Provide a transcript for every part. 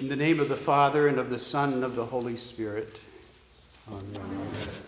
In the name of the Father, and of the Son, and of the Holy Spirit. Amen.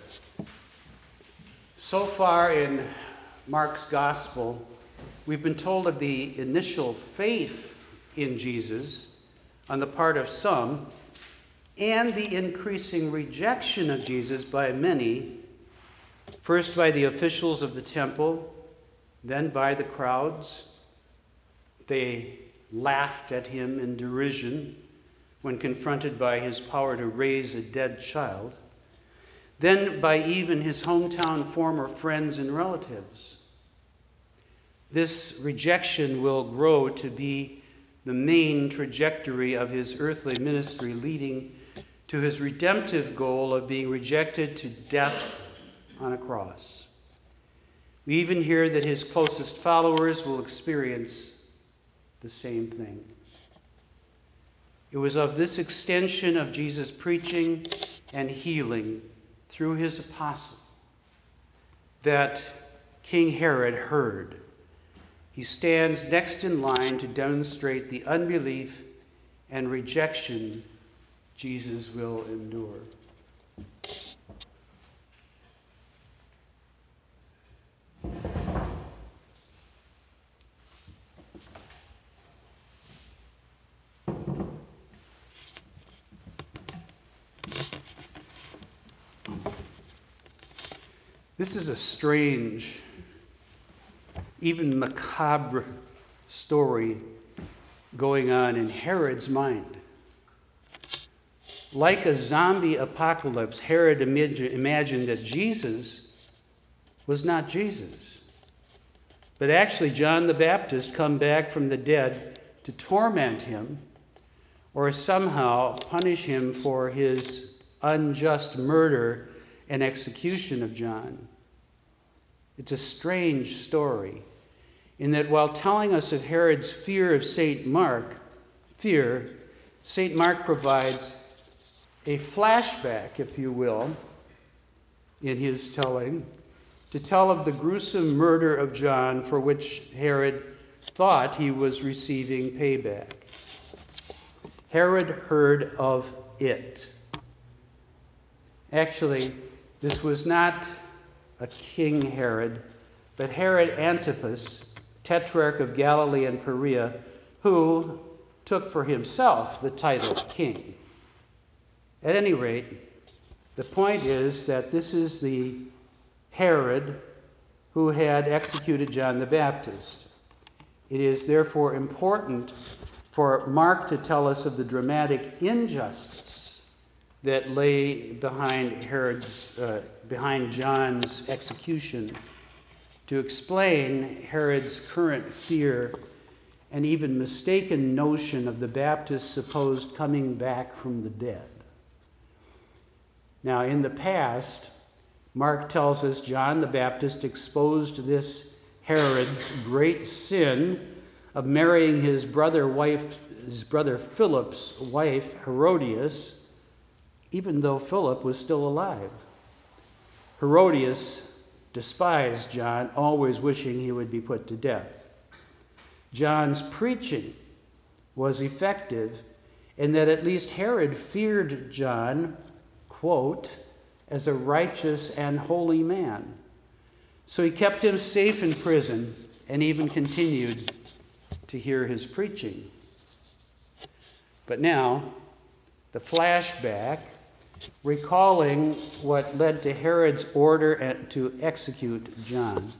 So far in Mark's Gospel, we've been told of the initial faith in Jesus on the part of some, and the increasing rejection of Jesus by many, first by the officials of the temple, then by the crowds. They laughed at him in derision when confronted by his power to raise a dead child, then by even his hometown former friends and relatives. This rejection will grow to be the main trajectory of his earthly ministry, leading to his redemptive goal of being rejected to death on a cross. We even hear that his closest followers will experience the same thing. It was of this extension of Jesus' preaching and healing through his apostle that King Herod heard. He stands next in line to demonstrate the unbelief and rejection Jesus will endure. This is a strange, even macabre story going on in Herod's mind. Like a zombie apocalypse, Herod imagined that Jesus was not Jesus, but actually John the Baptist come back from the dead to torment him or somehow punish him for his unjust murder and execution of John. It's a strange story in that while telling us of Herod's fear of St. Mark, St. Mark provides a flashback, if you will, in his telling, to tell of the gruesome murder of John for which Herod thought he was receiving payback. Herod heard of it. Actually, this was not a King Herod, but Herod Antipas, tetrarch of Galilee and Perea, who took for himself the title king. At any rate, the point is that this is the Herod who had executed John the Baptist. It is therefore important for Mark to tell us of the dramatic injustice that lay behind John's execution, to explain Herod's current fear and even mistaken notion of the Baptist's supposed coming back from the dead. Now, in the past, Mark tells us John the Baptist exposed this Herod's great sin of marrying his brother Philip's wife, Herodias, even though Philip was still alive. Herodias despised John, always wishing he would be put to death. John's preaching was effective in that at least Herod feared John, quote, as a righteous and holy man. So he kept him safe in prison and even continued to hear his preaching. But now, the flashback, recalling what led to Herod's order to execute John.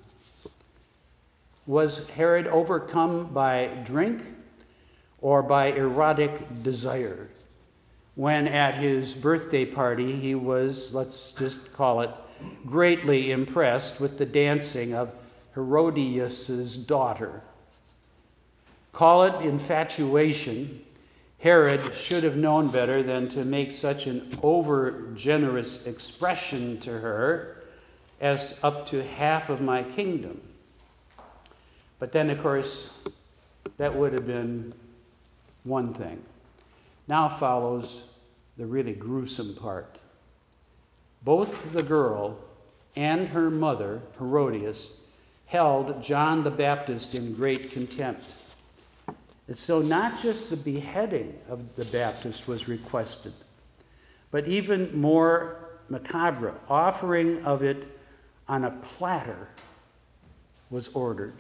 Was Herod overcome by drink or by erotic desire when at his birthday party he was, let's just call it, greatly impressed with the dancing of Herodias' daughter? Call it infatuation. Herod should have known better than to make such an over-generous expression to her as up to half of my kingdom. But then, of course, that would have been one thing. Now follows the really gruesome part. Both the girl and her mother, Herodias, held John the Baptist in great contempt. And so not just the beheading of the Baptist was requested, but even more macabre, offering of it on a platter was ordered.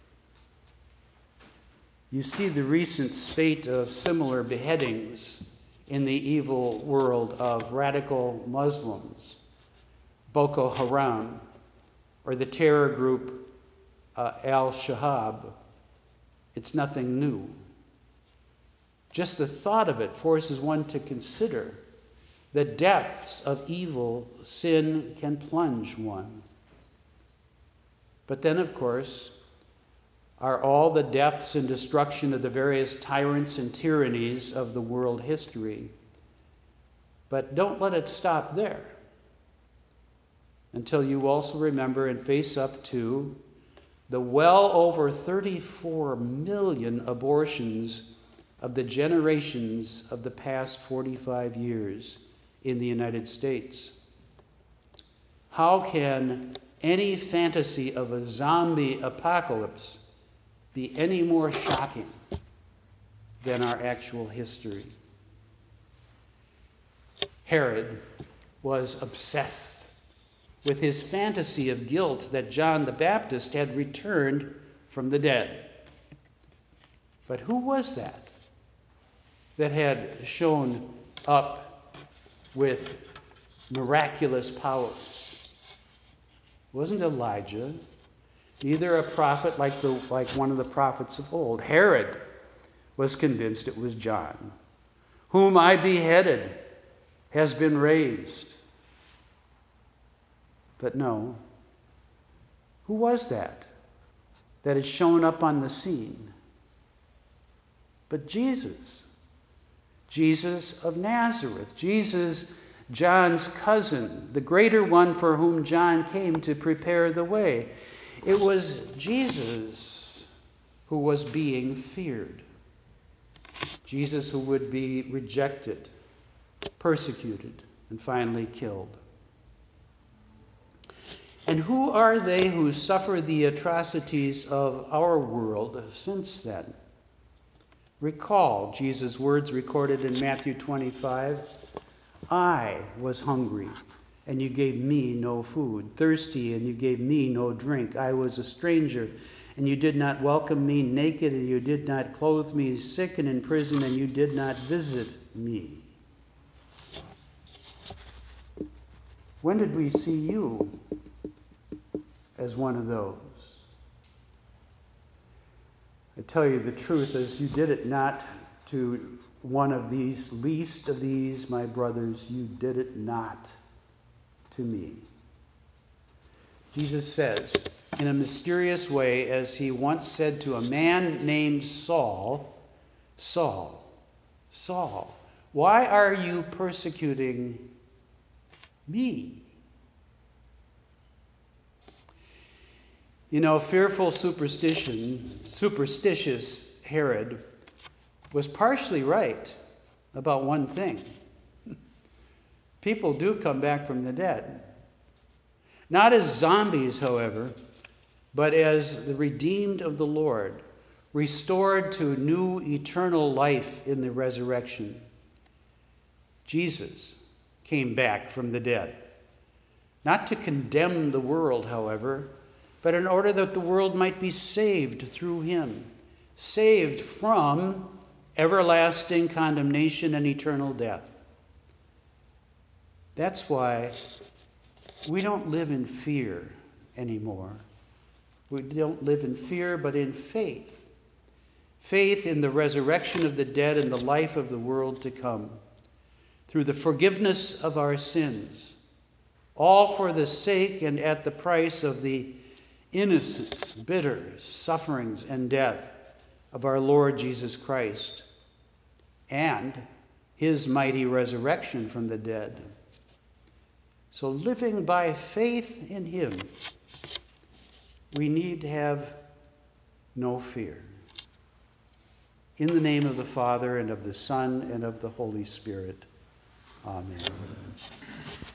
You see the recent spate of similar beheadings in the evil world of radical Muslims, Boko Haram, or the terror group Al-Shabaab. It's nothing new. Just the thought of it forces one to consider the depths of evil sin can plunge one. But then, of course, are all the deaths and destruction of the various tyrants and tyrannies of the world history. But don't let it stop there until you also remember and face up to the well over 34 million abortions of the generations of the past 45 years in the United States. How can any fantasy of a zombie apocalypse be any more shocking than our actual history? Herod was obsessed with his fantasy of guilt that John the Baptist had returned from the dead. But who was that had shown up with miraculous powers? It wasn't Elijah, neither a prophet like one of the prophets of old. Herod was convinced it was John, whom I beheaded, has been raised. But no. Who was that had shown up on the scene? But Jesus. Jesus of Nazareth. Jesus, John's cousin, the greater one for whom John came to prepare the way. It was Jesus who was being feared. Jesus who would be rejected, persecuted, and finally killed. And who are they who suffer the atrocities of our world since then? Recall Jesus' words recorded in Matthew 25. I was hungry, and you gave me no food, thirsty, and you gave me no drink. I was a stranger, and you did not welcome me, naked, and you did not clothe me, sick and in prison, and you did not visit me. When did we see you as one of those? I tell you the truth, as you did it not to one of these, least of these, my brothers, you did it not to me. Jesus says, in a mysterious way, as he once said to a man named Saul, Saul, Saul, why are you persecuting me? You know, fearful superstitious Herod was partially right about one thing. People do come back from the dead. Not as zombies, however, but as the redeemed of the Lord, restored to new eternal life in the resurrection. Jesus came back from the dead. Not to condemn the world, however, but in order that the world might be saved through him, saved from everlasting condemnation and eternal death. That's why we don't live in fear anymore. We don't live in fear, but in faith. Faith in the resurrection of the dead and the life of the world to come, through the forgiveness of our sins, all for the sake and at the price of the innocent, bitter sufferings and death of our Lord Jesus Christ and his mighty resurrection from the dead. So living by faith in him, we need have no fear. In the name of the Father, and of the Son, and of the Holy Spirit. Amen.